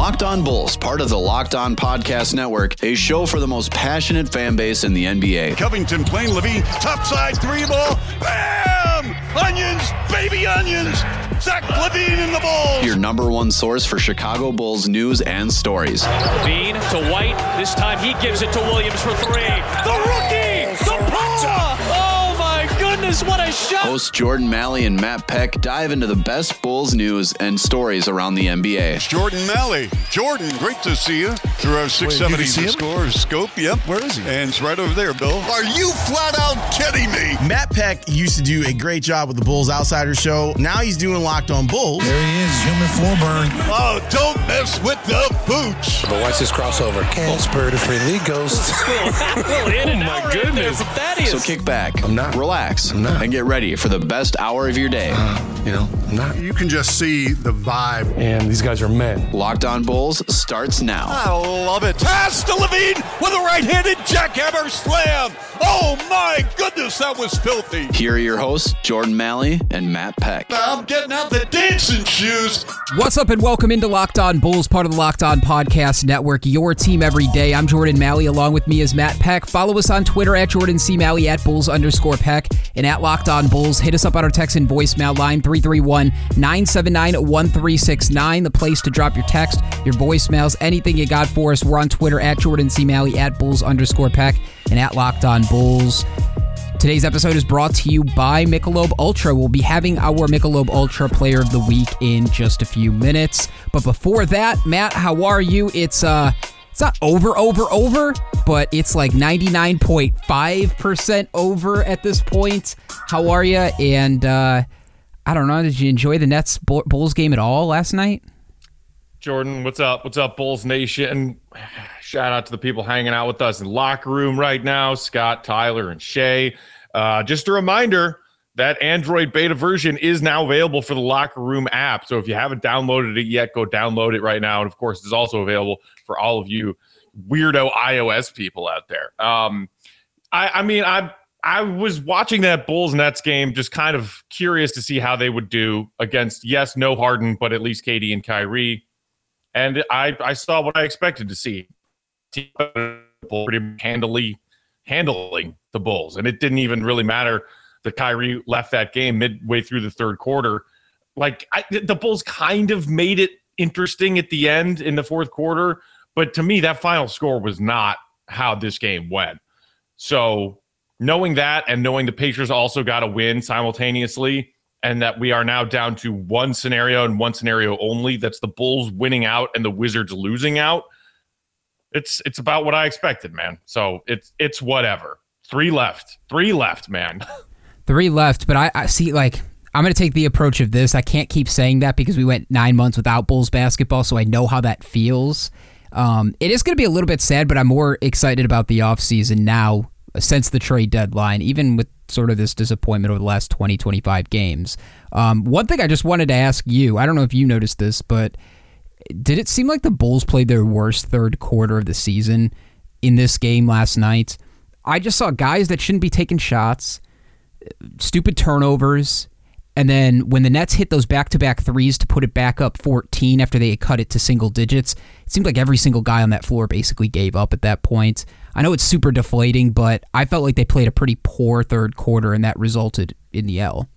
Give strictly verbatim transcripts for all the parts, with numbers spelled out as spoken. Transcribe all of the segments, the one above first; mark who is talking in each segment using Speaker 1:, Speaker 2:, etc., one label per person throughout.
Speaker 1: Locked On Bulls, part of the Locked On Podcast Network, a show for the most passionate fan base in the N B A.
Speaker 2: Covington playing Levine, topside three ball, bam! Onions, baby onions! Zach LaVine in the Bulls!
Speaker 1: Your number one source for Chicago Bulls news and stories.
Speaker 3: LaVine to White, this time he gives it to Williams for three. The rookie! The Paula! Oh my goodness, what a shot!
Speaker 1: Hosts Jordan Malley and Matt Peck dive into the best Bulls news and stories around the N B A.
Speaker 2: It's Jordan Malley. Jordan, great to see you through our six seventy The Score scope. Yep.
Speaker 4: Where is he?
Speaker 2: And it's right over there, Bill. Are you flat out kidding me?
Speaker 4: Matt Peck used to do a great job with the Bulls Outsider Show. Now he's doing Locked On Bulls.
Speaker 5: There he is, human floor burn.
Speaker 2: Oh, don't mess with the booch.
Speaker 5: But watch this crossover. Casper the Friendly Ghost.
Speaker 3: Well, in and out right there from Thaddeus.
Speaker 1: So kick back,
Speaker 5: I'm not.
Speaker 1: relax,
Speaker 5: I'm not.
Speaker 1: and get ready for the best hour of your day.
Speaker 5: Uh, you know, I'm not.
Speaker 6: You can just see the vibe.
Speaker 7: And these guys are men.
Speaker 1: Locked On Bulls starts now.
Speaker 2: I love it. Pass to Levine with a right-handed jackhammer slam. Oh, my goodness, that was filthy.
Speaker 1: Here are your hosts, Jordan Malley and Matt Peck.
Speaker 2: I'm getting out the dancing shoes.
Speaker 8: What's up and welcome into Locked On Bulls, part of the Locked On Podcast Network, your team every day. I'm Jordan Malley, along with me is Matt Peck. Follow us on Twitter at Jordan C. Malley, at Bulls underscore Peck, and at Locked On Bulls. Hit us up on our text and voicemail line, three three one, nine seven nine, one three six nine, the place to drop your text, your voicemails, anything you got for us. We're on Twitter at Jordan C. Malley, at Bulls underscore Peck, and at Locked On Bulls. Today's episode is brought to you by Michelob Ultra. We'll be having our Michelob Ultra Player of the Week in just a few minutes. But before that, Matt, how are you? It's uh, it's not over, over, over, but it's like ninety-nine point five percent over at this point. How are you? And uh, I don't know, did you enjoy the Nets Bulls game at all last night?
Speaker 7: Jordan, what's up? What's up, Bulls Nation? Shout out to the people hanging out with us in the locker room right now, Scott, Tyler, and Shay. Uh, just a reminder that Android beta version is now available for the Locker Room app. So if you haven't downloaded it yet, go download it right now. And of course, it's also available for all of you weirdo iOS people out there. Um, I, I mean, I I was watching that Bulls Nets game, just kind of curious to see how they would do against, yes, no Harden, but at least K D and Kyrie. And I, I saw what I expected to see. Pretty handily handling the Bulls. And it didn't even really matter that Kyrie left that game midway through the third quarter. Like, I, the Bulls kind of made it interesting at the end in the fourth quarter. But to me, that final score was not how this game went. So knowing that and knowing the Pacers also got a win simultaneously, and that we are now down to one scenario and one scenario only, that's the Bulls winning out and the Wizards losing out. It's it's about what I expected, man. So it's it's whatever. Three left. Three left, man.
Speaker 8: Three left, but I, I see, like, I'm going to take the approach of this. I can't keep saying that because we went nine months without Bulls basketball, so I know how that feels. Um, it is going to be a little bit sad, but I'm more excited about the offseason now since the trade deadline, even with sort of this disappointment over the last twenty, twenty-five games. Um, one thing I just wanted to ask you, I don't know if you noticed this, but did it seem like the Bulls played their worst third quarter of the season in this game last night? I just saw guys that shouldn't be taking shots, stupid turnovers, and then when the Nets hit those back-to-back threes to put it back up fourteen after they had cut it to single digits, it seemed like every single guy on that floor basically gave up at that point. I know it's super deflating, but I felt like they played a pretty poor third quarter, and that resulted in the L.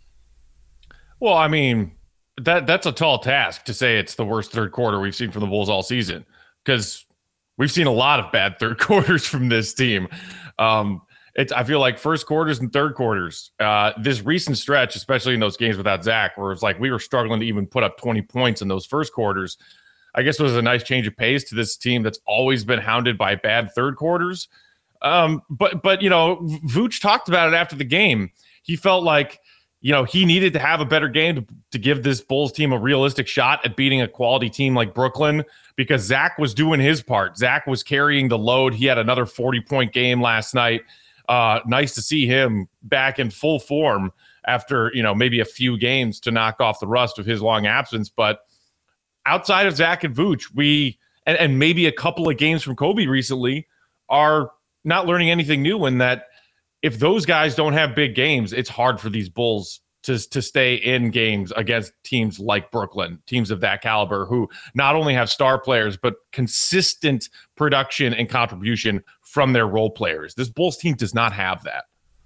Speaker 7: Well, I mean, that that's a tall task to say it's the worst third quarter we've seen from the Bulls all season, because we've seen a lot of bad third quarters from this team. Um, it's I feel like first quarters and third quarters, uh, this recent stretch, especially in those games without Zach, where it's like we were struggling to even put up twenty points in those first quarters, I guess it was a nice change of pace to this team that's always been hounded by bad third quarters. Um, but, but you know, Vooch talked about it after the game. He felt like, you know, he needed to have a better game to, to give this Bulls team a realistic shot at beating a quality team like Brooklyn, because Zach was doing his part. Zach was carrying the load. He had another forty-point game last night. Uh, nice to see him back in full form after, you know, maybe a few games to knock off the rust of his long absence. But outside of Zach and Vooch, we and, and maybe a couple of games from Kobe recently are not learning anything new, in that if those guys don't have big games, it's hard for these Bulls to, to stay in games against teams like Brooklyn, teams of that caliber, who not only have star players, but consistent production and contribution from their role players. This Bulls team does not have that.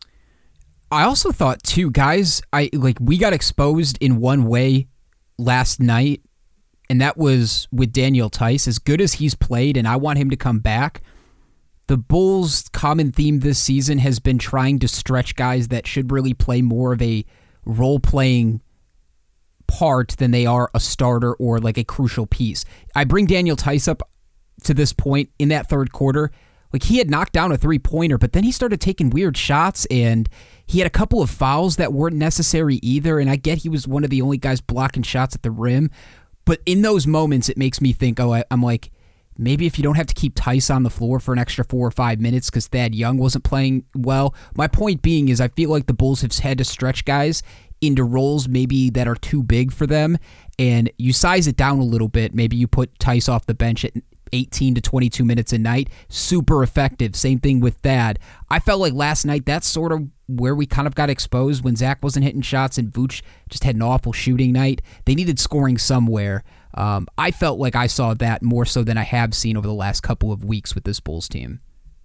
Speaker 8: I also thought too, guys, I like we got exposed in one way last night, and that was with Daniel Theis. As good as he's played, and I want him to come back, the Bulls' common theme this season has been trying to stretch guys that should really play more of a role-playing part than they are a starter or like a crucial piece. I bring Daniel Theis up to this point in that third quarter. Like, he had knocked down a three-pointer, but then he started taking weird shots, and he had a couple of fouls that weren't necessary either, and I get he was one of the only guys blocking shots at the rim, but in those moments, it makes me think, oh, I, I'm like, maybe if you don't have to keep Theis on the floor for an extra four or five minutes because Thad Young wasn't playing well. My point being is I feel like the Bulls have had to stretch guys into roles maybe that are too big for them, and you size it down a little bit. Maybe you put Theis off the bench at eighteen to twenty-two minutes a night. Super effective. Same thing with Thad. I felt like last night that's sort of where we kind of got exposed when Zach wasn't hitting shots and Vooch just had an awful shooting night. They needed scoring somewhere. Um, I felt like I saw that more so than I have seen over the last couple of weeks with this Bulls team.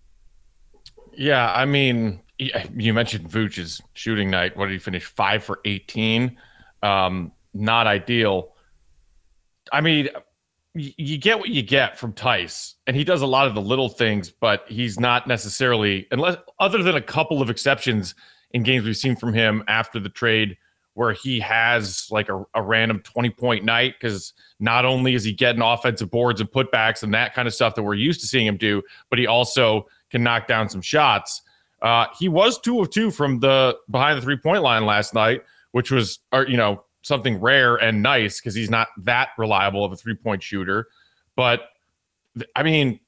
Speaker 7: Yeah, I mean, you mentioned Vooch's shooting night. What did he finish? Five for eighteen. Um, not ideal. I mean, you get what you get from Theis, and he does a lot of the little things, but he's not necessarily, unless other than a couple of exceptions in games we've seen from him after the trade, where he has like a, a random twenty-point night, because not only is he getting offensive boards and putbacks and that kind of stuff that we're used to seeing him do, but he also can knock down some shots. Uh, he was two of two from the behind the three-point line last night, which was, or, you know, something rare and nice because he's not that reliable of a three-point shooter. But I mean,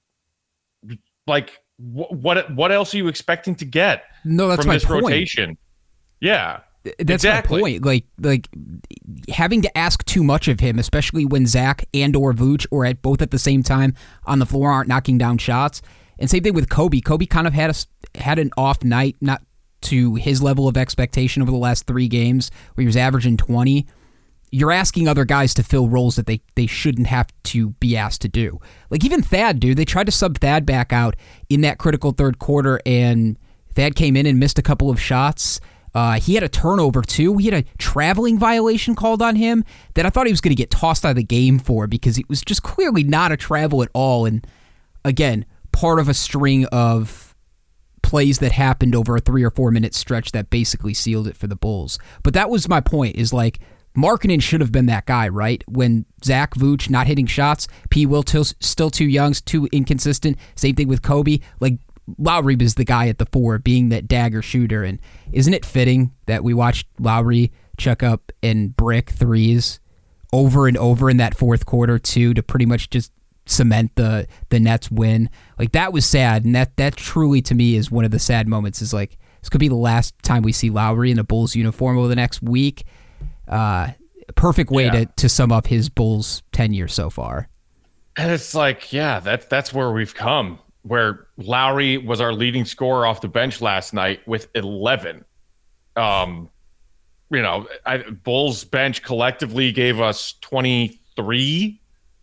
Speaker 7: like, wh- what what else are you expecting to get
Speaker 8: no, that's
Speaker 7: from
Speaker 8: my
Speaker 7: this
Speaker 8: point.
Speaker 7: rotation? Yeah,
Speaker 8: that's
Speaker 7: exactly.
Speaker 8: my point. Like, like having to ask too much of him, especially when Zach and or Vooch or at both at the same time on the floor aren't knocking down shots. And same thing with Kobe. Kobe kind of had a, had an off night, not to his level of expectation over the last three games where he was averaging twenty. You're asking other guys to fill roles that they, they shouldn't have to be asked to do. Like even Thad, dude, they tried to sub Thad back out in that critical third quarter, and Thad came in and missed a couple of shots. Uh, he had a turnover, too. He had a traveling violation called on him that I thought he was going to get tossed out of the game for because it was just clearly not a travel at all. And again, part of a string of plays that happened over a three or four minute stretch that basically sealed it for the Bulls. But that was my point, is like, Markkanen should have been that guy, right? When Zach, Vooch not hitting shots, P. Will t- still too young, too inconsistent. Same thing with Kobe. Like, Lowry is the guy at the four, being that dagger shooter. And isn't it fitting that we watched Lowry chuck up and brick threes over and over in that fourth quarter too, to pretty much just cement the the Nets win? Like, that was sad, and that that truly to me is one of the sad moments. Is like, this could be the last time we see Lowry in a Bulls uniform over the next week. Uh, perfect way yeah. to, to sum up his Bulls tenure so far.
Speaker 7: And it's like, yeah, that's that's where we've come. Where Lowry was our leading scorer off the bench last night with eleven. Um, you know, I, Bulls bench collectively gave us twenty-three.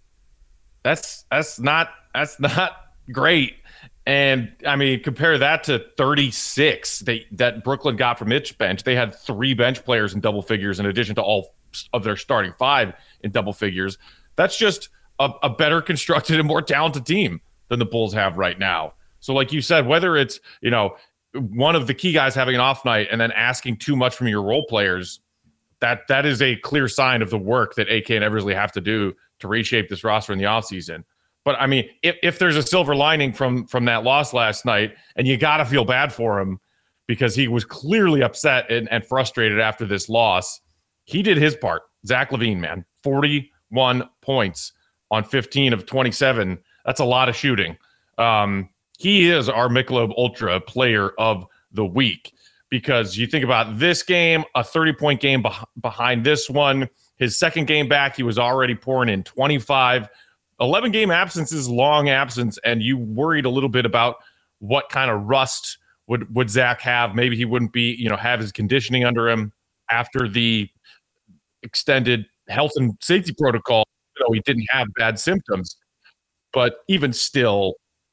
Speaker 7: That's that's not that's not great. And I mean, compare that to thirty-six they, that Brooklyn got from its bench. They had three bench players in double figures in addition to all of their starting five in double figures. That's just a, a better constructed and more talented team than the Bulls have right now. So like you said, whether it's, you know, one of the key guys having an off night and then asking too much from your role players, that that is a clear sign of the work that A K and Eversley have to do to reshape this roster in the offseason. But I mean, if, if there's a silver lining from from that loss last night, and you got to feel bad for him because he was clearly upset and, and frustrated after this loss, he did his part. Zach LaVine, man, forty-one points on fifteen of twenty-seven. That's a lot of shooting. Um, he is our Michelob Ultra player of the week, because you think about this game, a thirty-point game beh- behind this one. His second game back, he was already pouring in twenty-five. eleven game absence is long absence, and you worried a little bit about what kind of rust would, would Zach have. Maybe he wouldn't be, you know, have his conditioning under him. after the extended health and safety protocol. You know, he didn't have bad symptoms, but even still,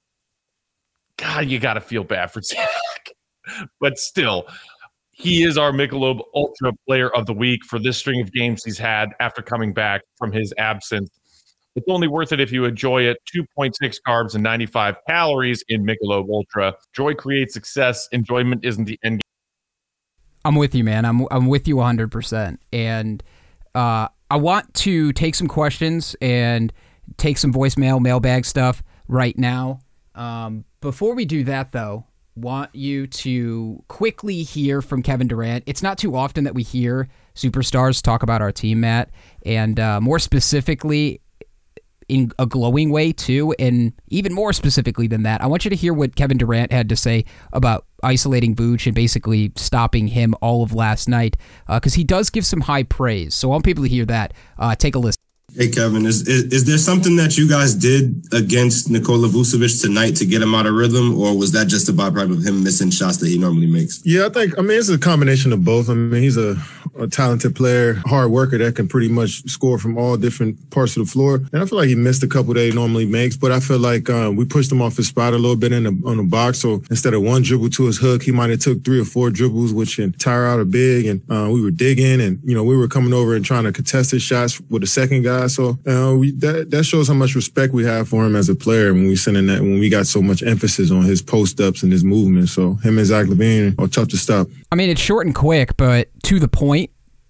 Speaker 7: God, you got to feel bad for Zach. But still, he is our Michelob Ultra Player of the Week for this string of games he's had after coming back from his absence. It's only worth it if you enjoy it. two point six carbs and ninety-five calories in Michelob Ultra. Joy creates success. Enjoyment isn't the end game.
Speaker 8: I'm with you, man. I'm I'm with you one hundred percent. And uh, I want to take some questions and take some voicemail, mailbag stuff right now. Um, before we do that, though, want you to quickly hear from Kevin Durant. It's not too often that we hear superstars talk about our team, Matt, and uh, more specifically, in a glowing way too, and even more specifically than that, I want you to hear what Kevin Durant had to say about isolating Vooch and basically stopping him all of last night, because uh, he does give some high praise. So I want people to hear that. Uh, take a listen.
Speaker 9: Hey, Kevin, is, is is there something that you guys did against Nikola Vucevic tonight to get him out of rhythm, or was that just a byproduct of him missing shots that he normally makes?
Speaker 6: Yeah, I think, I mean, it's a combination of both. I mean, he's a, a talented player, hard worker that can pretty much score from all different parts of the floor. And I feel like he missed a couple that he normally makes, but I feel like uh, we pushed him off his spot a little bit in the, on the box. So instead of one dribble to his hook, he might have took three or four dribbles, which can tire out a big. And uh, we were digging, and, you know, we were coming over and trying to contest his shots with the second guy. So, uh, we, that that shows how much respect we have for him as a player when we send in that, when we got so much emphasis on his post ups and his movement. So him and Zach LaVine are tough to stop.
Speaker 8: I mean, it's short and quick, but to the point.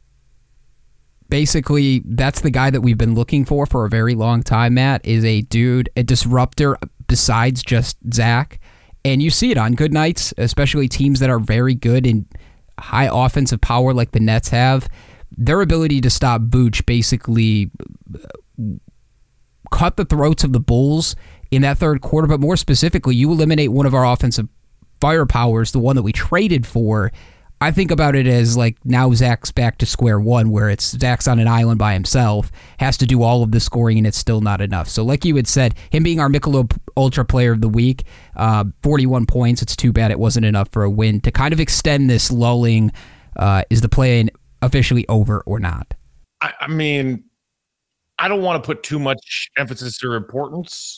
Speaker 8: Basically, that's the guy that we've been looking for for a very long time, Matt, is a dude, a disruptor besides just Zach. And you see it on good nights, especially teams that are very good in high offensive power like the Nets have. Their ability to stop Vooch basically cut the throats of the Bulls in that third quarter, but more specifically, you eliminate one of our offensive firepowers, the one that we traded for. I think about it as like now Zach's back to square one, where it's Zach's on an island by himself, has to do all of the scoring, and it's still not enough. So like you had said, him being our Michelob Ultra Player of the Week, uh, forty-one points, it's too bad it wasn't enough for a win. To kind of extend this lulling, uh, is the play officially over or not?
Speaker 7: I, I mean, I don't want to put too much emphasis or importance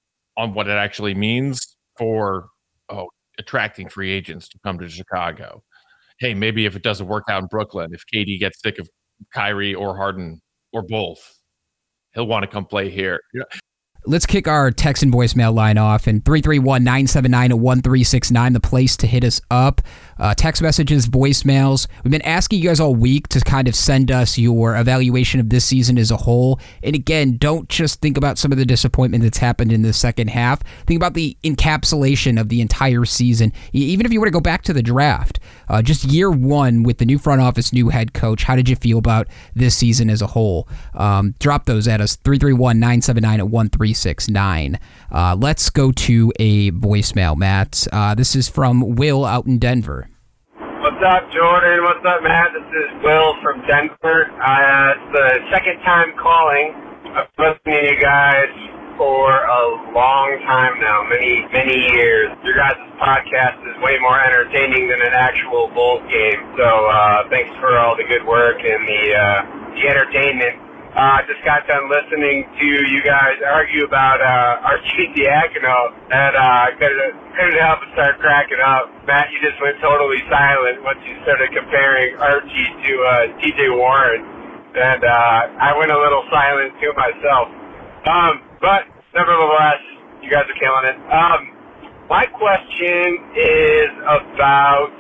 Speaker 7: on what it actually means for oh, attracting free agents to come to Chicago. Hey, maybe if it doesn't work out in Brooklyn, if K D gets sick of Kyrie or Harden or both, he'll want to come play here. Yeah.
Speaker 8: Let's kick our text and voicemail line off, and three three one, nine seven nine, one three six nine, the place to hit us up. Uh, text messages, voicemails. We've been asking you guys all week to kind of send us your evaluation of this season as a whole. And again, don't just think about some of the disappointment that's happened in the second half. Think about the encapsulation of the entire season. Even if you were to go back to the draft, uh, just year one with the new front office, new head coach, how did you feel about this season as a whole? Um, drop those at us, three three one, nine seven nine, one three six nine. Uh, let's go to a voicemail, Matt. Uh, this is from Will out in Denver.
Speaker 10: What's up, Jordan? What's up, Matt? This is Will from Denver. Uh, it's the second time calling. I've been listening to you guys for a long time now, many, many years. Your guys' podcast is way more entertaining than an actual Bulls game. So uh, thanks for all the good work and the, uh, the entertainment. I uh, just got done listening to you guys argue about uh, Arcidiacono, and uh, I couldn't, couldn't help but start cracking up. Matt, you just went totally silent once you started comparing Archie to uh, T J Warren, and uh, I went a little silent too myself. Um, but nevertheless, you guys are killing it. Um, my question is about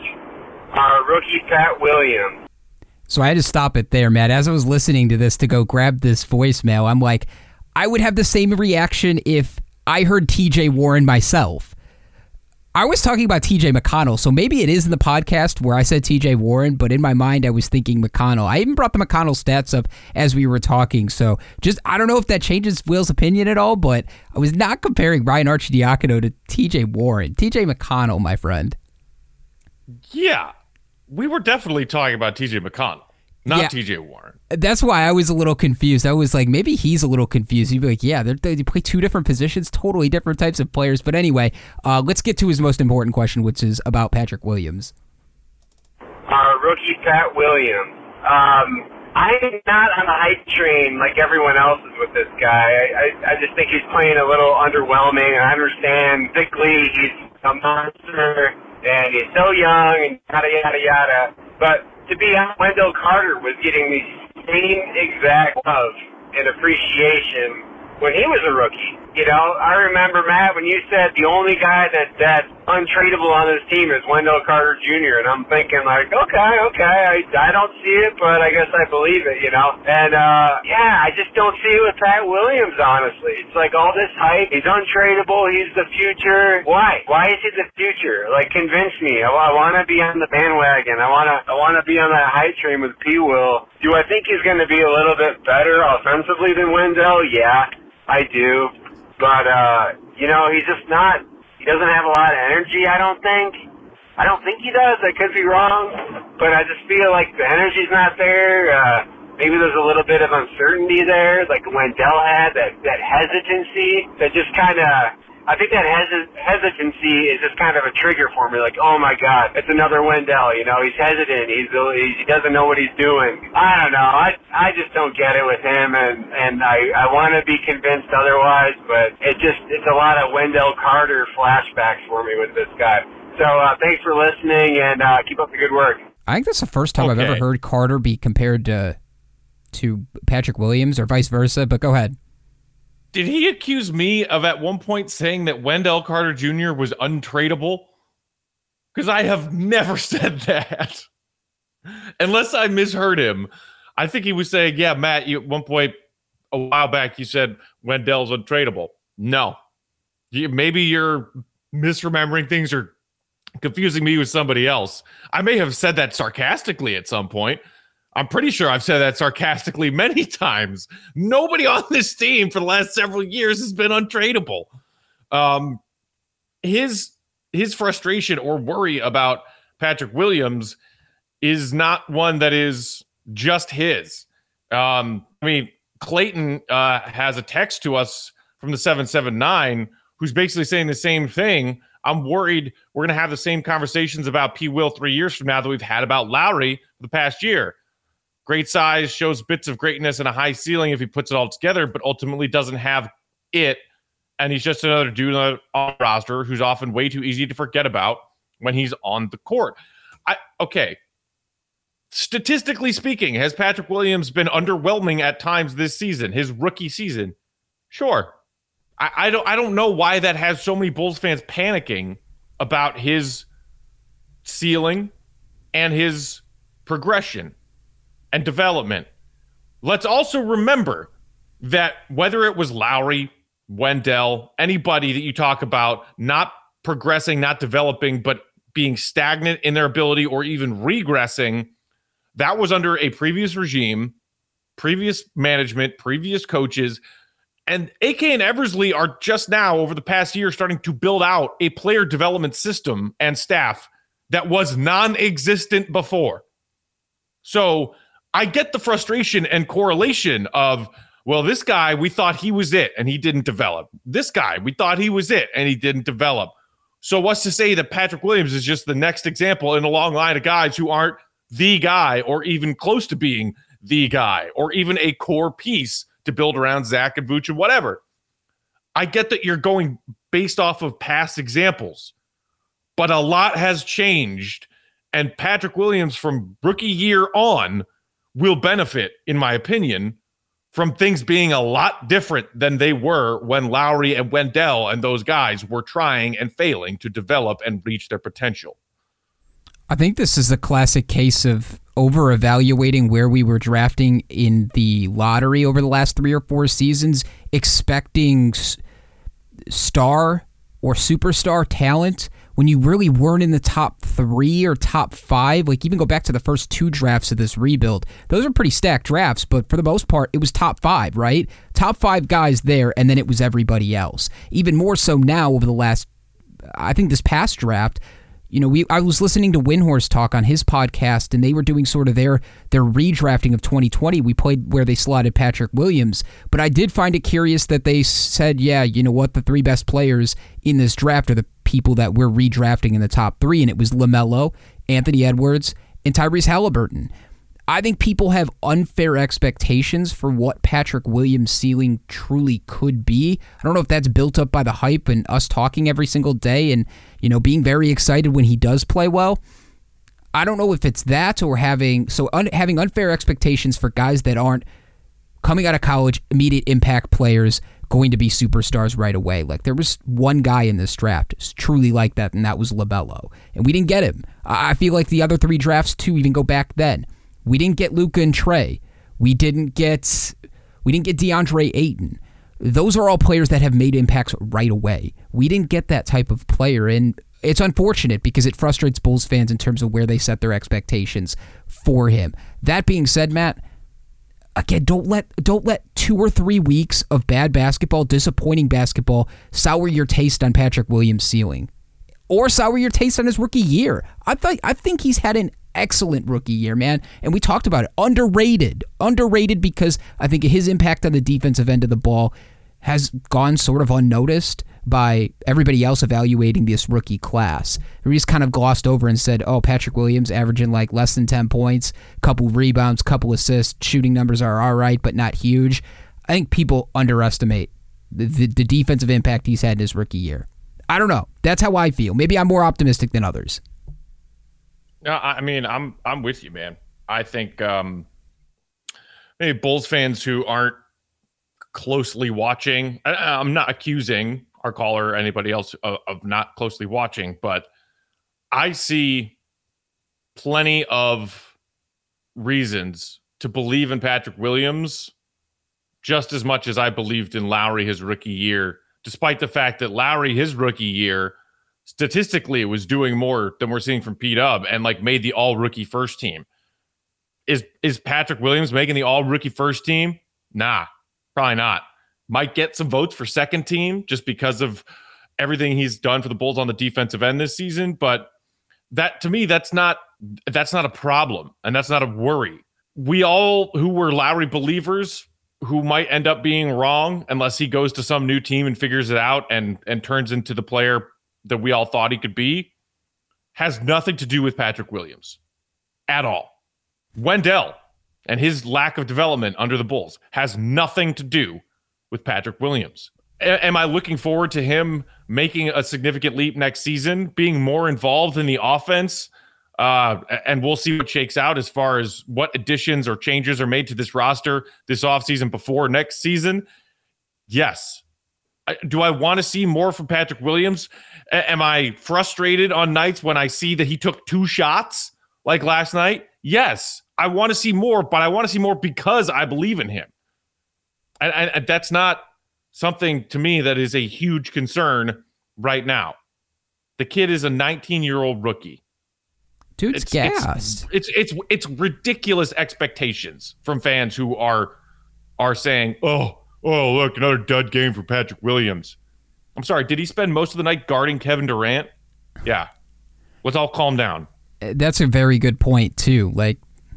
Speaker 10: our rookie Pat Williams.
Speaker 8: So I had to stop it there, Matt. As I was listening to this to go grab this voicemail, I'm like, I would have the same reaction if I heard T J Warren myself. I was talking about T J McConnell, so maybe it is in the podcast where I said T J Warren, but in my mind I was thinking McConnell. I even brought the McConnell stats up as we were talking, so just, I don't know if that changes Will's opinion at all, but I was not comparing Ryan Arcidiacono to T J Warren. T J McConnell, my friend.
Speaker 7: Yeah. We were definitely talking about T J McConnell, not yeah, T J Warren.
Speaker 8: That's why I was a little confused. I was like, maybe he's a little confused. You'd be like, yeah, they play two different positions, totally different types of players. But anyway, uh, let's get to his most important question, which is about Patrick Williams.
Speaker 10: Our rookie Pat Williams. Um, I'm not on the hype train like everyone else is with this guy. I, I, I just think he's playing a little underwhelming, and I understand physically he's a monster, and he's so young, and yada, yada, yada. But to be honest, Wendell Carter was getting the same exact love and appreciation when he was a rookie. You know, I remember, Matt, when you said the only guy that that's untradeable on this team is Wendell Carter Junior And I'm thinking, like, okay, okay, I, I don't see it, but I guess I believe it, you know? And, uh, yeah, I just don't see it with Pat Williams, honestly. It's like all this hype. He's untradeable. He's the future. Why? Why is he the future? Like, convince me. I, I want to be on the bandwagon. I want to I want to be on that hype train with P. Will. Do I think he's going to be a little bit better offensively than Wendell? Yeah, I do. But, uh, you know, he's just not, he doesn't have a lot of energy, I don't think. I don't think he does. I could be wrong. But I just feel like the energy's not there. Uh, maybe there's a little bit of uncertainty there, like Wendell had, that, that hesitancy that just kind of, I think that hes- hesitancy is just kind of a trigger for me. Like, oh my God, it's another Wendell. You know, he's hesitant. He's, he's he doesn't know what he's doing. I don't know. I I just don't get it with him, and and I I want to be convinced otherwise, but it just it's a lot of Wendell Carter flashbacks for me with this guy. So uh, thanks for listening, and uh, keep up the good work.
Speaker 8: I think that's the first time okay. I've ever heard Carter be compared to to Patrick Williams or vice versa. But go ahead.
Speaker 7: Did he accuse me of at one point saying that Wendell Carter Junior was untradeable? Because I have never said that. Unless I misheard him. I think he was saying, yeah, Matt, you, at one point a while back, you said Wendell's untradeable. No. You, maybe you're misremembering things or confusing me with somebody else. I may have said that sarcastically at some point. I'm pretty sure I've said that sarcastically many times. Nobody on this team for the last several years has been untradeable. Um, his his frustration or worry about Patrick Williams is not one that is just his. Um, I mean, Clayton uh, has a text to us from the seven seven nine who's basically saying the same thing. I'm worried we're going to have the same conversations about P. Will three years from now that we've had about Lowry for the past year. Great size, shows bits of greatness and a high ceiling if he puts it all together, but ultimately doesn't have it. And he's just another dude on the roster who's often way too easy to forget about when he's on the court. I, okay. Statistically speaking, has Patrick Williams been underwhelming at times this season, his rookie season? Sure. I, I don't I don't know why that has so many Bulls fans panicking about his ceiling and his progression and development. Let's also remember that whether it was Lowry, Wendell, anybody that you talk about not progressing, not developing, but being stagnant in their ability or even regressing, that was under a previous regime, previous management, previous coaches. And A K and Eversley are just now, over the past year, starting to build out a player development system and staff that was non-existent before. So I get the frustration and correlation of, well, this guy, we thought he was it, and he didn't develop. This guy, we thought he was it, and he didn't develop. So what's to say that Patrick Williams is just the next example in a long line of guys who aren't the guy or even close to being the guy or even a core piece to build around Zach and Vooch and whatever. I get that you're going based off of past examples, but a lot has changed, and Patrick Williams from rookie year on will benefit, in my opinion, from things being a lot different than they were when Lowry and Wendell and those guys were trying and failing to develop and reach their potential.
Speaker 8: I think this is a classic case of over-evaluating where we were drafting in the lottery over the last three or four seasons, expecting s- star or superstar talent when you really weren't in the top three or top five. Like, even go back to the first two drafts of this rebuild. Those are pretty stacked drafts, but for the most part, it was top five, right? Top five guys there, and then it was everybody else. Even more so now over the last, I think this past draft, you know, we I was listening to Windhorse talk on his podcast, and they were doing sort of their their redrafting of twenty twenty. We played where they slotted Patrick Williams, but I did find it curious that they said, yeah, you know what, the three best players in this draft are the people that we're redrafting in the top three, and it was LaMelo, Anthony Edwards, and Tyrese Halliburton. I think people have unfair expectations for what Patrick Williams' ceiling truly could be. I don't know if that's built up by the hype and us talking every single day and, you know, being very excited when he does play well. I don't know if it's that or having so un, having unfair expectations for guys that aren't coming out of college, immediate impact players going to be superstars right away. Like, there was one guy in this draft who's truly like that, and that was LaMelo. And we didn't get him. I feel like the other three drafts, too, even go back then. We didn't get Luka and Trey. We didn't get we didn't get DeAndre Ayton. Those are all players that have made impacts right away. We didn't get that type of player, and it's unfortunate because it frustrates Bulls fans in terms of where they set their expectations for him. That being said, Matt, again, don't let don't let two or three weeks of bad basketball, disappointing basketball, sour your taste on Patrick Williams' ceiling, or sour your taste on his rookie year. I think I think he's had an excellent rookie year, man. And we talked about it. Underrated. Underrated because I think his impact on the defensive end of the ball has gone sort of unnoticed by everybody else evaluating this rookie class. We just kind of glossed over and said, oh, Patrick Williams averaging like less than ten points, couple rebounds, couple assists, shooting numbers are all right, but not huge. I think people underestimate the, the, the defensive impact he's had in his rookie year. I don't know. That's how I feel. Maybe I'm more optimistic than others.
Speaker 7: No, I mean, I'm I'm with you, man. I think um, maybe Bulls fans who aren't closely watching, I, I'm not accusing our caller or anybody else of, of not closely watching, but I see plenty of reasons to believe in Patrick Williams just as much as I believed in Lowry his rookie year, despite the fact that Lowry his rookie year statistically it was doing more than we're seeing from P-Dub and like made the all rookie first team. Is is Patrick Williams making the all rookie first team? Nah, probably not. Might get some votes for second team just because of everything he's done for the Bulls on the defensive end this season. But that to me, that's not that's not a problem and that's not a worry. We all who were Lowry believers who might end up being wrong unless he goes to some new team and figures it out and and turns into the player that we all thought he could be, has nothing to do with Patrick Williams at all. Wendell and his lack of development under the Bulls has nothing to do with Patrick Williams. A- am I looking forward to him making a significant leap next season, being more involved in the offense? Uh, and we'll see what shakes out as far as what additions or changes are made to this roster this offseason before next season. Yes. I, do I want to see more from Patrick Williams? A- am I frustrated on nights when I see that he took two shots like last night? Yes, I want to see more, but I want to see more because I believe in him. And, and that's not something to me that is a huge concern right now. The kid is a nineteen-year-old rookie.
Speaker 8: Dude's
Speaker 7: it's,
Speaker 8: gassed.
Speaker 7: It's, it's it's it's ridiculous expectations from fans who are are saying, "Oh, oh, look, another dud game for Patrick Williams." I'm sorry, did he spend most of the night guarding Kevin Durant? Yeah. Let's all calm down.
Speaker 8: That's a very good point too. Like,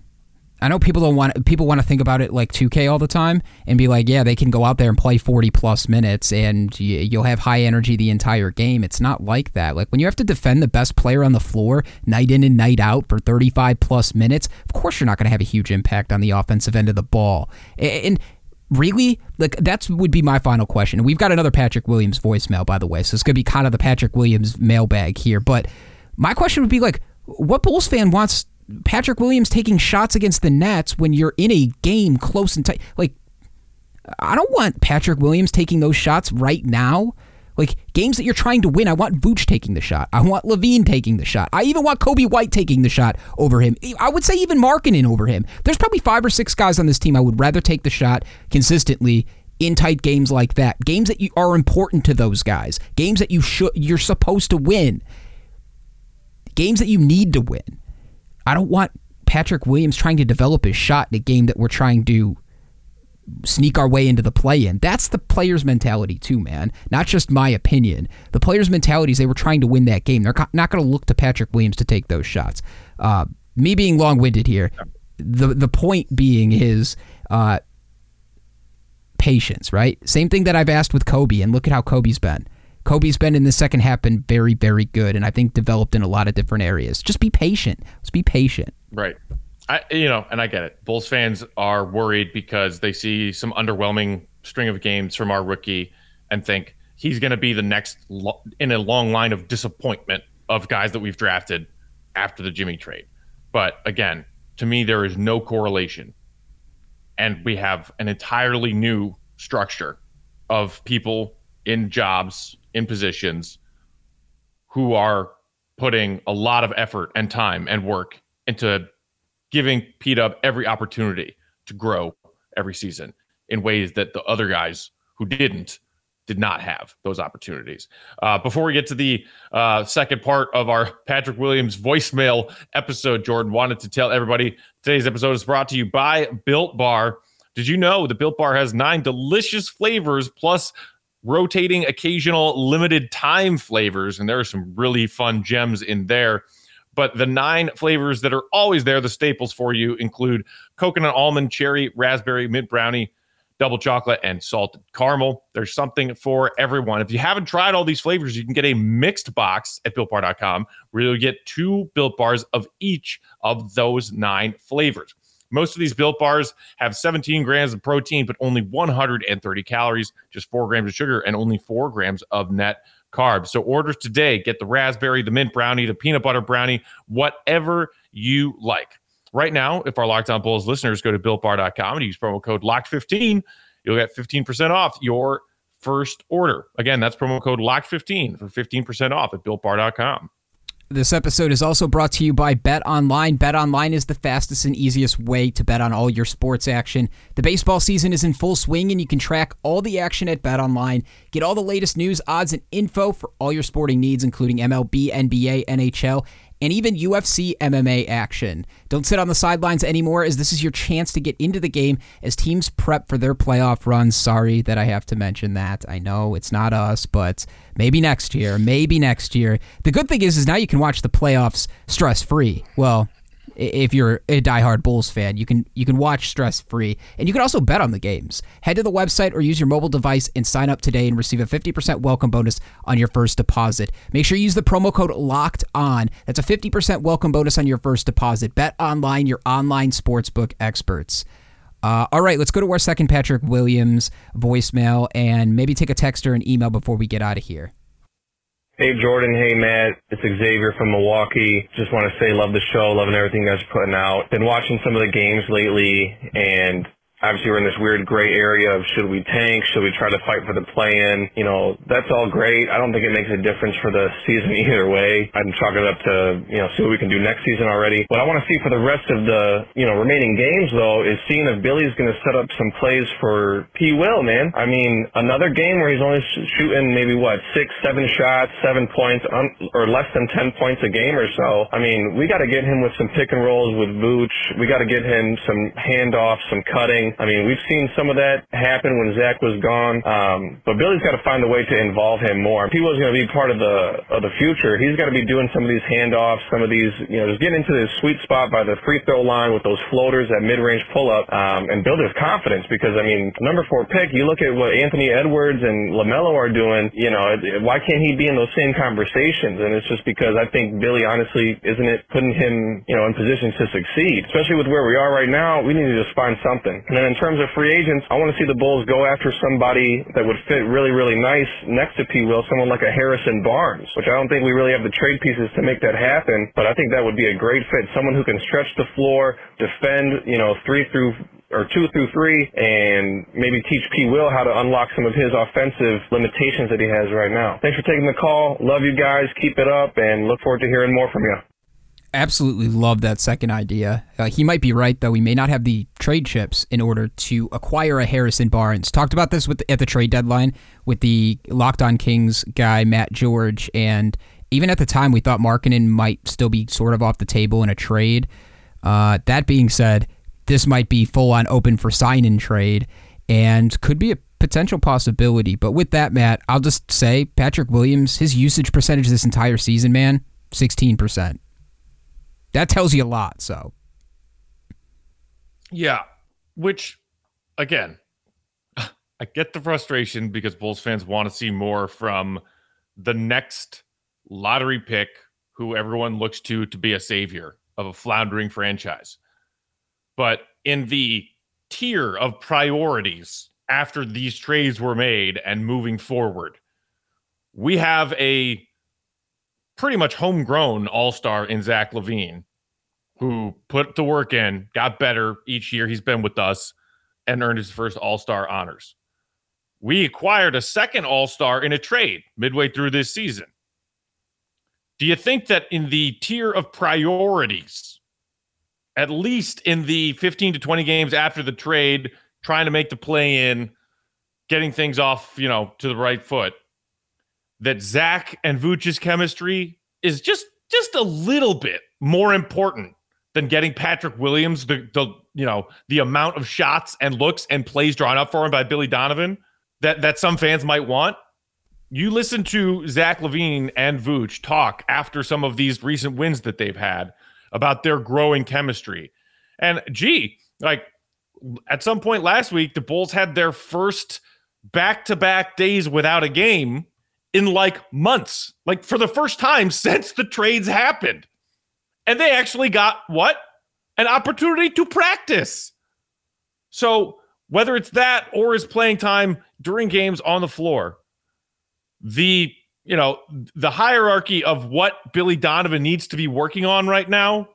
Speaker 8: I know people don't want people want to think about it like two K all the time and be like, yeah, they can go out there and play forty plus minutes and you'll have high energy the entire game. It's not like that. Like, when you have to defend the best player on the floor night in and night out for thirty-five plus minutes, of course you're not going to have a huge impact on the offensive end of the ball. And really, like, that would be my final question. We've got another Patrick Williams voicemail, by the way, so it's going to be kind of the Patrick Williams mailbag here. But my question would be, like, what Bulls fan wants Patrick Williams taking shots against the Nets when you're in a game close and tight? Like, I don't want Patrick Williams taking those shots right now. Like, games that you're trying to win, I want Vooch taking the shot. I want Levine taking the shot. I even want Kobe White taking the shot over him. I would say even Markkanen over him. There's probably five or six guys on this team I would rather take the shot consistently in tight games like that. Games that you are important to those guys. Games that you should, you're supposed to win. Games that you need to win. I don't want Patrick Williams trying to develop his shot in a game that we're trying to sneak our way into the play-in. That's the players' mentality too, man. Not just my opinion. The players' mentality is they were trying to win that game. They're not going to look to Patrick Williams to take those shots. Uh, me being long-winded here, the the point being is uh, patience, right? Same thing that I've asked with Kobe, and look at how Kobe's been. Kobe's been in the second half been very, very good, and I think developed in a lot of different areas. Just be patient. Just be patient.
Speaker 7: Right. I, you know, and I get it. Bulls fans are worried because they see some underwhelming string of games from our rookie and think he's going to be the next lo- in a long line of disappointment of guys that we've drafted after the Jimmy trade. But again, to me, there is no correlation. And we have an entirely new structure of people in jobs, in positions, who are putting a lot of effort and time and work into giving P-Dub every opportunity to grow every season in ways that the other guys who didn't did not have those opportunities. Uh, before we get to the uh, second part of our Patrick Williams voicemail episode, Jordan wanted to tell everybody today's episode is brought to you by Built Bar. Did you know the Built Bar has nine delicious flavors plus rotating occasional limited time flavors? And there are some really fun gems in there. But the nine flavors that are always there, the staples for you, include coconut, almond, cherry, raspberry, mint brownie, double chocolate, and salted caramel. There's something for everyone. If you haven't tried all these flavors, you can get a mixed box at built bar dot com where you'll get two Built Bars of each of those nine flavors. Most of these Built Bars have seventeen grams of protein, but only one hundred thirty calories, just four grams of sugar, and only four grams of net carbs. So order today. Get the raspberry, the mint brownie, the peanut butter brownie, whatever you like. Right now, if our Locked On Bulls listeners go to built bar dot com and use promo code locked fifteen, you'll get fifteen percent off your first order. Again, that's promo code locked fifteen for fifteen percent off at built bar dot com.
Speaker 8: This episode is also brought to you by BetOnline. BetOnline is the fastest and easiest way to bet on all your sports action. The baseball season is in full swing, and you can track all the action at BetOnline. Get all the latest news, odds, and info for all your sporting needs, including M L B, N B A, N H L, and even U F C M M A action. Don't sit on the sidelines anymore, as this is your chance to get into the game as teams prep for their playoff runs. Sorry that I have to mention that. I know it's not us, but maybe next year, maybe next year. The good thing is, is now you can watch the playoffs stress-free. Well, if you're a diehard Bulls fan, you can you can watch stress-free, and you can also bet on the games. Head to the website or use your mobile device and sign up today and receive a fifty percent welcome bonus on your first deposit. Make sure you use the promo code LOCKEDON. That's a fifty percent welcome bonus on your first deposit. Bet Online, your online sportsbook experts. Uh, all right, let's go to our second Patrick Williams voicemail and maybe take a text or an email before we get out of here.
Speaker 10: Hey, Jordan. Hey, Matt. It's Xavier from Milwaukee. Just want to say love the show, loving everything you guys are putting out. Been watching some of the games lately, and obviously we're in this weird gray area of should we tank, should we try to fight for the play-in. You know, that's all great. I don't think it makes a difference for the season either way. I'd chalk it up to, you know, see what we can do next season already. What I want to see for the rest of the, you know, remaining games, though, is seeing if Billy's going to set up some plays for P. Will, man. I mean, another game where he's only shooting maybe, what, six, seven shots, seven points, un- or less than ten points a game or so. I mean, we got to get him with some pick and rolls with Vooch. We got to get him some handoffs, some cutting. I mean, we've seen some of that happen when Zach was gone, um, but Billy's got to find a way to involve him more. If he was going to be part of the of the future, he's got to be doing some of these handoffs, some of these, you know, just getting into this sweet spot by the free throw line with those floaters, that mid-range pull-up, um, and build his confidence. Because, I mean, number four pick, you look at what Anthony Edwards and LaMelo are doing, you know, why can't he be in those same conversations? And it's just because I think Billy, honestly, isn't it putting him, you know, in position to succeed? Especially with where we are right now, we need to just find something. And then in terms of free agents, I want to see the Bulls go after somebody that would fit really, really nice next to P. Will, someone like a Harrison Barnes, which I don't think we really have the trade pieces to make that happen, but I think that would be a great fit. Someone who can stretch the floor, defend, you know, three through or two through three, and maybe teach P. Will how to unlock some of his offensive limitations that he has right now. Thanks for taking the call. Love you guys. Keep it up, and look forward to hearing more from you.
Speaker 8: Absolutely love that second idea. Uh, he might be right, though. We may not have the trade chips in order to acquire a Harrison Barnes. Talked about this with the, at the trade deadline with the Locked On Kings guy, Matt George, and even at the time, we thought Markkanen might still be sort of off the table in a trade. Uh, that being said, this might be full-on open for sign-in trade and could be a potential possibility. But with that, Matt, I'll just say Patrick Williams, his usage percentage this entire season, man, sixteen percent. That tells you a lot, so.
Speaker 7: Yeah, which, again, I get the frustration because Bulls fans want to see more from the next lottery pick who everyone looks to to be a savior of a floundering franchise. But in the tier of priorities after these trades were made and moving forward, we have a pretty much homegrown all-star in Zach LaVine, who put the work in, got better each year he's been with us, and earned his first all-star honors. We acquired a second all-star in a trade midway through this season. Do you think that in the tier of priorities, at least in the fifteen to twenty games after the trade, trying to make the play in, getting things off, you know, to the right foot, that Zach and Vooch's chemistry is just just a little bit more important than getting Patrick Williams the the you know the amount of shots and looks and plays drawn up for him by Billy Donovan that that some fans might want? You listen to Zach LaVine and Vooch talk after some of these recent wins that they've had about their growing chemistry. And gee, like at some point last week, the Bulls had their first back-to-back days without a game in like months, like for the first time since the trades happened. And they actually got what? An opportunity to practice. So whether it's that or his playing time during games on the floor, the, you know, the hierarchy of what Billy Donovan needs to be working on right now,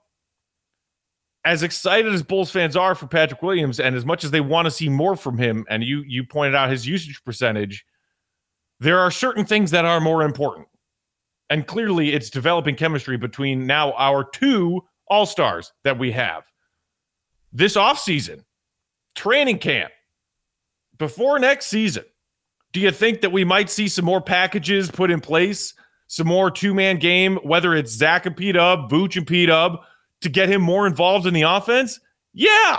Speaker 7: as excited as Bulls fans are for Patrick Williams and as much as they want to see more from him, and you you pointed out his usage percentage, there are certain things that are more important. And clearly it's developing chemistry between now our two all-stars that we have. This offseason, training camp, before next season, do you think that we might see some more packages put in place, some more two-man game, whether it's Zach and P-Dub, Vooch and P-Dub, to get him more involved in the offense? Yeah.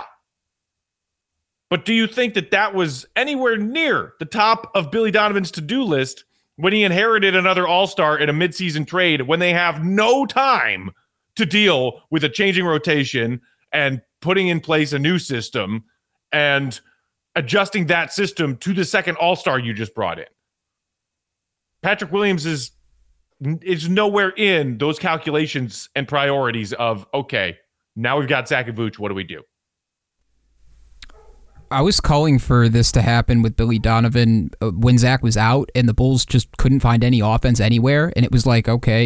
Speaker 7: But do you think that that was anywhere near the top of Billy Donovan's to-do list when he inherited another all-star in a midseason trade when they have no time to deal with a changing rotation and putting in place a new system and adjusting that system to the second all-star you just brought in? Patrick Williams is is nowhere in those calculations and priorities of, okay, now we've got Zach and Vooch, what do we do?
Speaker 8: I was calling for this to happen with Billy Donovan uh, when Zach was out and the Bulls just couldn't find any offense anywhere. And it was like, okay,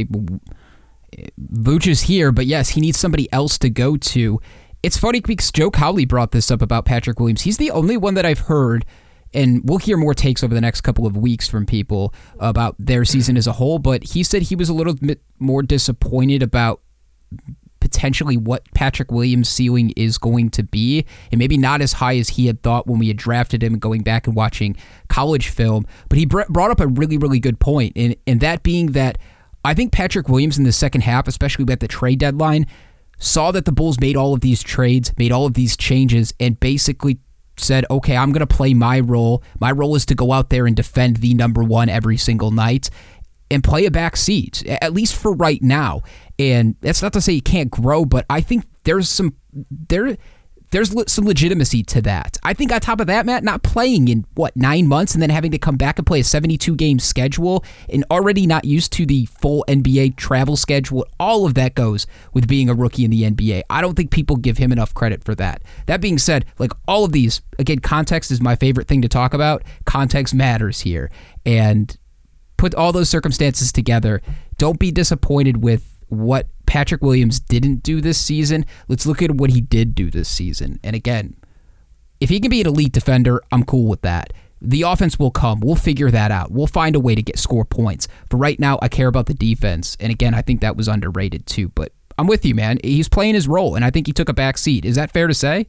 Speaker 8: Vooch is here, but yes, he needs somebody else to go to. It's funny because Joe Cowley brought this up about Patrick Williams. He's the only one that I've heard, and we'll hear more takes over the next couple of weeks from people about their season as a whole, but he said he was a little bit more disappointed about potentially what Patrick Williams' ceiling is going to be, and maybe not as high as he had thought when we had drafted him and going back and watching college film. But he brought up a really, really good point, and, and that being that I think Patrick Williams in the second half, especially at the trade deadline, saw that the Bulls made all of these trades, made all of these changes, and basically said, okay, I'm going to play my role. My role is to go out there and defend the number one every single night and play a back seat, at least for right now. And that's not to say he can't grow, but I think there's some there there's some legitimacy to that. I think on top of that, Matt, not playing in, what, nine months and then having to come back and play a seventy-two game schedule and already not used to the full N B A travel schedule, all of that goes with being a rookie in the N B A. I don't think people give him enough credit for that. That being said, like all of these, again, context is my favorite thing to talk about. Context matters here. And put all those circumstances together. Don't be disappointed with what Patrick Williams didn't do this season. Let's look at what he did do this season. And again, if he can be an elite defender, I'm cool with that. The offense will come. We'll figure that out. We'll find a way to get score points. For right now, I care about the defense. And again, I think that was underrated too. But I'm with you, man. He's playing his role, and I think he took a back seat. Is that fair to say?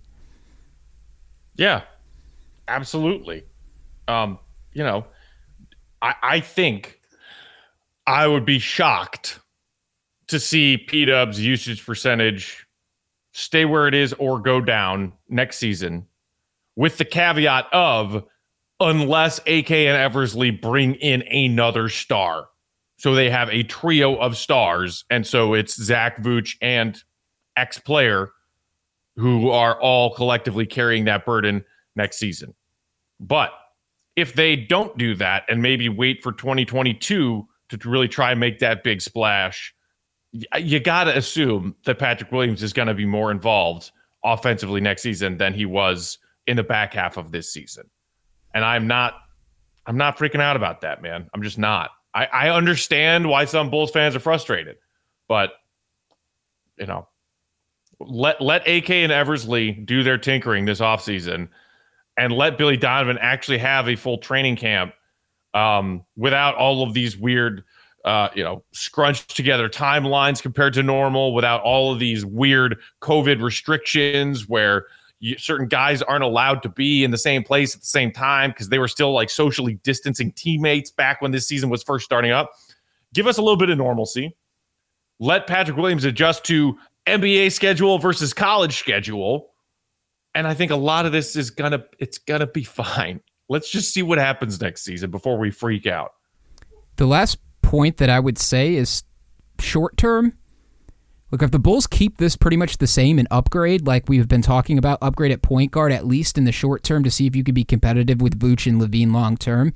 Speaker 7: Yeah, absolutely. Um, you know, I, I think I would be shocked to see P-Dub's usage percentage stay where it is or go down next season, with the caveat of unless A K and Eversley bring in another star. So they have a trio of stars, and so it's Zach, Vooch, and X player who are all collectively carrying that burden next season. But if they don't do that and maybe wait for twenty twenty-two to really try and make that big splash, you got to assume that Patrick Williams is going to be more involved offensively next season than he was in the back half of this season. And I'm not, I'm not freaking out about that, man. I'm just not. I, I understand why some Bulls fans are frustrated, but you know, let, let A K and Eversley do their tinkering this offseason and let Billy Donovan actually have a full training camp um, without all of these weird, Uh, you know, scrunched together timelines compared to normal, without all of these weird COVID restrictions where you, certain guys aren't allowed to be in the same place at the same time because they were still like socially distancing teammates back when this season was first starting up. Give us a little bit of normalcy. Let Patrick Williams adjust to N B A schedule versus college schedule. And I think a lot of this is gonna, it's gonna be fine. Let's just see what happens next season before we freak out.
Speaker 8: The last point that I would say is short term. Look, if the Bulls keep this pretty much the same and upgrade, like we've been talking about, upgrade at point guard at least in the short term to see if you could be competitive with Vooch and LaVine long term,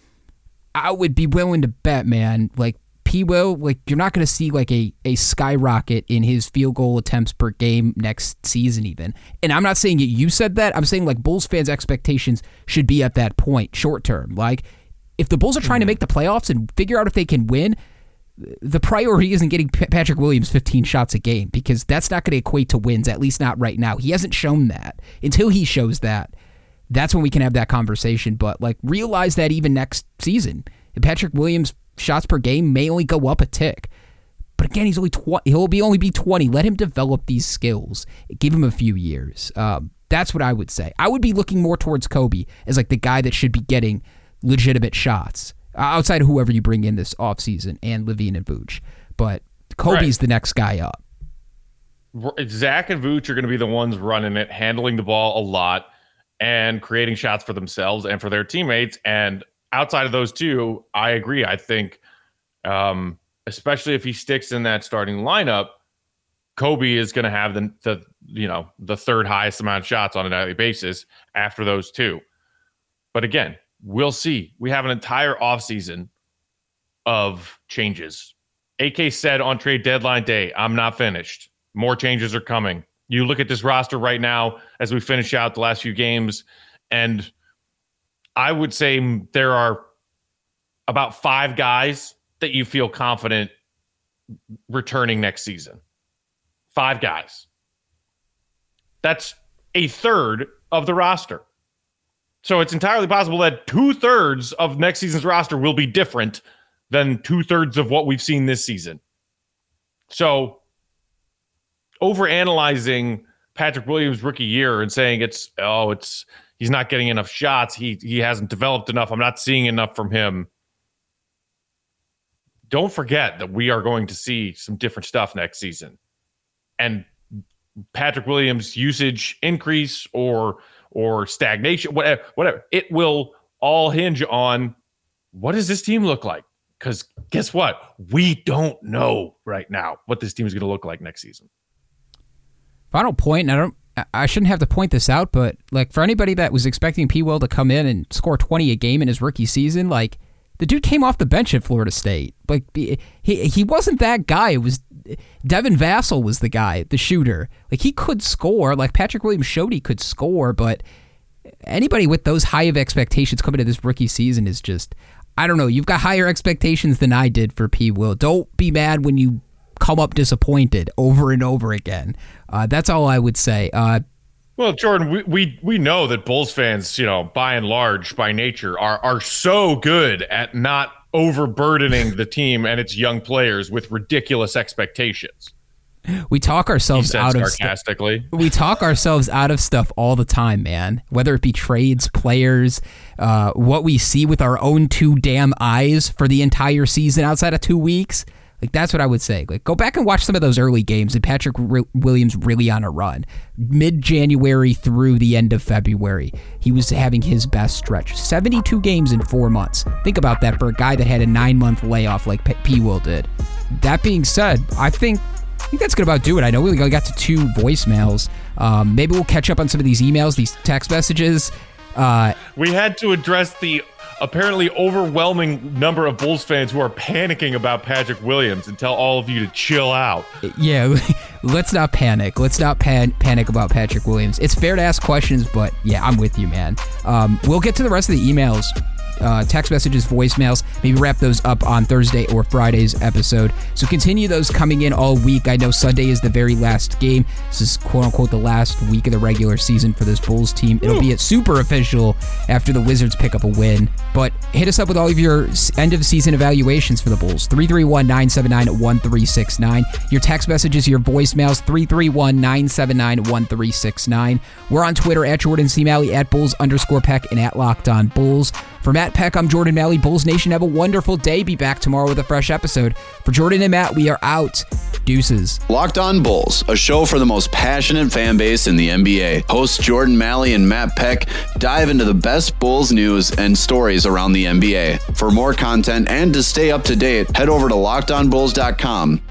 Speaker 8: I would be willing to bet, man, like P. Will, like you're not going to see like a, a skyrocket in his field goal attempts per game next season even. And I'm not saying you said that. I'm saying like Bulls fans' expectations should be at that point short term. Like if the Bulls are trying to make the playoffs and figure out if they can win, the priority isn't getting P- Patrick Williams fifteen shots a game because that's not going to equate to wins, at least not right now. He hasn't shown that. Until he shows that, that's when we can have that conversation. But like realize that even next season, Patrick Williams' shots per game may only go up a tick. But again, he's only twenty. He'll be only be twenty. Let him develop these skills. Give him a few years. Um, that's what I would say. I would be looking more towards Kobe as like the guy that should be getting legitimate shots outside of whoever you bring in this offseason and LaVine and Vooch. But Kobe's right. The next guy up.
Speaker 7: Zach and Vooch are going to be the ones running it, handling the ball a lot and creating shots for themselves and for their teammates. And outside of those two, I agree. I think, um, especially if he sticks in that starting lineup, Kobe is going to have the, the, you know, the third highest amount of shots on a daily basis after those two. But again, we'll see. We have an entire offseason of changes. A K said on trade deadline day, I'm not finished. More changes are coming. You look at this roster right now as we finish out the last few games, and I would say there are about five guys that you feel confident returning next season. Five guys. That's a third of the roster. So it's entirely possible that two-thirds of next season's roster will be different than two-thirds of what we've seen this season. So overanalyzing Patrick Williams' rookie year and saying it's, oh, it's he's not getting enough shots, he he hasn't developed enough, I'm not seeing enough from him. Don't forget that we are going to see some different stuff next season. And Patrick Williams' usage increase or or stagnation, whatever, whatever. It will all hinge on what does this team look like? Because guess what? We don't know right now what this team is going to look like next season.
Speaker 8: Final point, and I don't, I shouldn't have to point this out, but like for anybody that was expecting P. Will to come in and score twenty a game in his rookie season, like the dude came off the bench at Florida State. Like he he wasn't that guy. It was Devin Vassell was the guy, the shooter. Like he could score. Like Patrick Williams showed he could score, but anybody with those high of expectations coming to this rookie season is just, I don't know. You've got higher expectations than I did for P. Will. Don't be mad when you come up disappointed over and over again. Uh, that's all I would say. Uh,
Speaker 7: well, Jordan, we, we we know that Bulls fans, you know, by and large, by nature, are are so good at not overburdening the team and its young players with ridiculous expectations.
Speaker 8: We talk ourselves out of
Speaker 7: sarcastically.
Speaker 8: St- we talk ourselves out of stuff all the time, man. Whether it be trades, players, uh, what we see with our own two damn eyes for the entire season outside of two weeks. Like that's what I would say. Like go back and watch some of those early games and Patrick R- Williams really on a run. Mid-January through the end of February, he was having his best stretch. seventy-two games in four months. Think about that for a guy that had a nine-month layoff like P. P- Will did. That being said, I think I think that's going to about do it. I know we only got to two voicemails. Um, maybe we'll catch up on some of these emails, these text messages. Uh,
Speaker 7: we had to address the apparently overwhelming number of Bulls fans who are panicking about Patrick Williams and tell all of you to chill out.
Speaker 8: Yeah, let's not panic. Let's not pan- panic about Patrick Williams. It's fair to ask questions, but yeah, I'm with you, man. Um, we'll get to the rest of the emails. Uh, text messages, voicemails, maybe wrap those up on Thursday or Friday's episode. So continue those coming in all week. I know Sunday is the very last game. This is quote-unquote the last week of the regular season for this Bulls team. It'll be at super official after the Wizards pick up a win. But hit us up with all of your end-of-season evaluations for the Bulls. three three one, nine seven nine, one three six nine. Your text messages, your voicemails, three three one, nine seven nine, one three six nine. We're on Twitter at Jordan C. Malley, at Bulls underscore Peck, and at Locked On Bulls. For Matt Peck, I'm Jordan Malley. Bulls Nation, have a wonderful day. Be back tomorrow with a fresh episode. For Jordan and Matt, we are out. Deuces.
Speaker 1: Locked On Bulls, a show for the most passionate fan base in the N B A. Hosts Jordan Malley and Matt Peck dive into the best Bulls news and stories around the N B A. For more content and to stay up to date, head over to locked on bulls dot com.